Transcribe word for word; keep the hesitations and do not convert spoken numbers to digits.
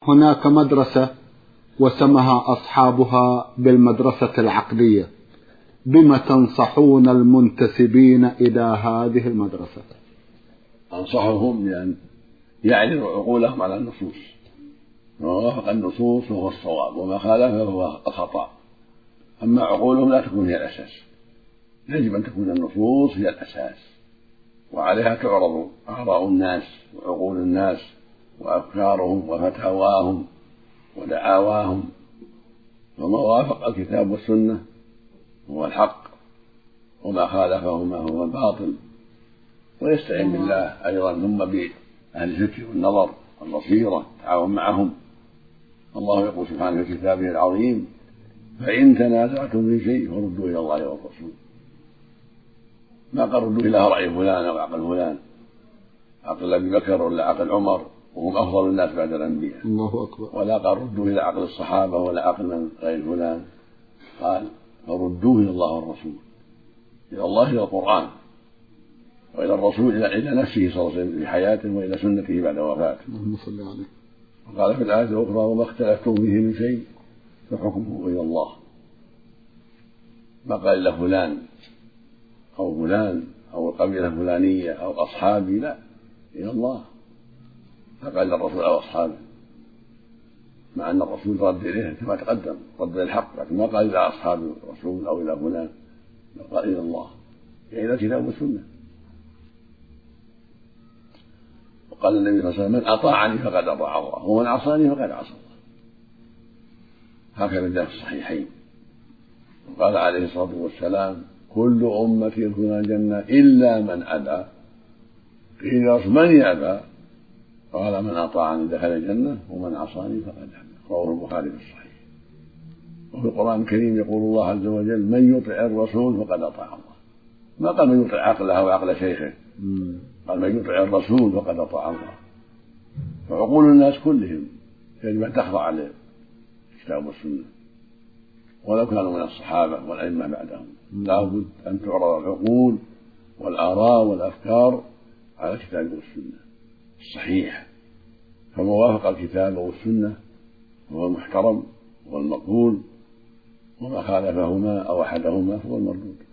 هناك مدرسة وسمها أصحابها بالمدرسة العقدية، بما تنصحون المنتسبين إلى هذه المدرسة؟ أنصحهم بأن يعرضوا عقولهم على النصوص، ما وافق النصوص فهو الصواب وما خالفه فهو الخطأ، أما عقولهم لا تكون هي الأساس، يجب أن تكون النصوص هي الأساس وعليها تعرض آراء الناس وعقول الناس وأفكارهم وفتاواهم ودعاواهم، وما وافق الكتاب والسنة هو الحق وما خالفهما هو الباطل. ويستعين بالله أيضا ثم بأهل الفكر والنظر والبصيرة تعاون معهم. الله يقول سبحانه في كتابه العظيم: فإن تنازعتم في شيء فردوا إلى الله والرسول. ما قال ردوا إلى رأي فلان أو عقل فلان، عقل أبي بكر ولا عقل عمر وهم أفضل الناس بعد الأنبياء، الله أكبر. ولا قال ردوا إلى عقل الصحابة ولا عقل من غير فلان، قال فردوه إلى الله والرسول، إلى الله إلى القرآن وإلى الرسول إلى نفسه صلى الله عليه وسلم في حياته وإلى سنته بعد وفاته. اللهم صل عليه. وقال في الآية الأخرى: وما اختلفتم فيه من شيء فحكمه إلى الله. ما قال إلا فلان أو فلان أو القبيلة الفلانية أو أصحابي، لا، إلى الله. فقال الرسول أو أصحابه، مع أن الرسول رد إليه كما تقدم، رد الحق، لكن ما قال إلى أصحاب الرسول أو إلى فلان، قال إلى الله، يعني إلى الكتاب والسنة. وقال النبي صلى الله عليه وسلم: من أطاعني فقد أطاع الله ومن عصاني فقد عصى الله. هكذا جاء في الصحيحين. وقال عليه الصلاة والسلام: كل أمتي يدخلون الجنة إلا من أبى. قيل من يأبى؟ قال: من أطاعني دخل الجنة ومن عصاني فقد أبى. رواه البخاري في الصحيح. وفي القرآن الكريم يقول الله عز وجل: من يطع الرسول فقد أطاع الله. ما قال من يطع عقله أو عقل شيخه، قال من يطع الرسول فقد أطاع الله. فعقول الناس كلهم يجب أن تخضع للكتاب والسنة، ولو كانوا من الصحابة والأئمة بعدهم. لا بد أن تعرض العقول والآراء والأفكار على الكتاب والسنة الصحيح، فما وافق الكتاب والسنة هو المحترم والمقبول، وما خالفهما أو أحدهما فهو المردود.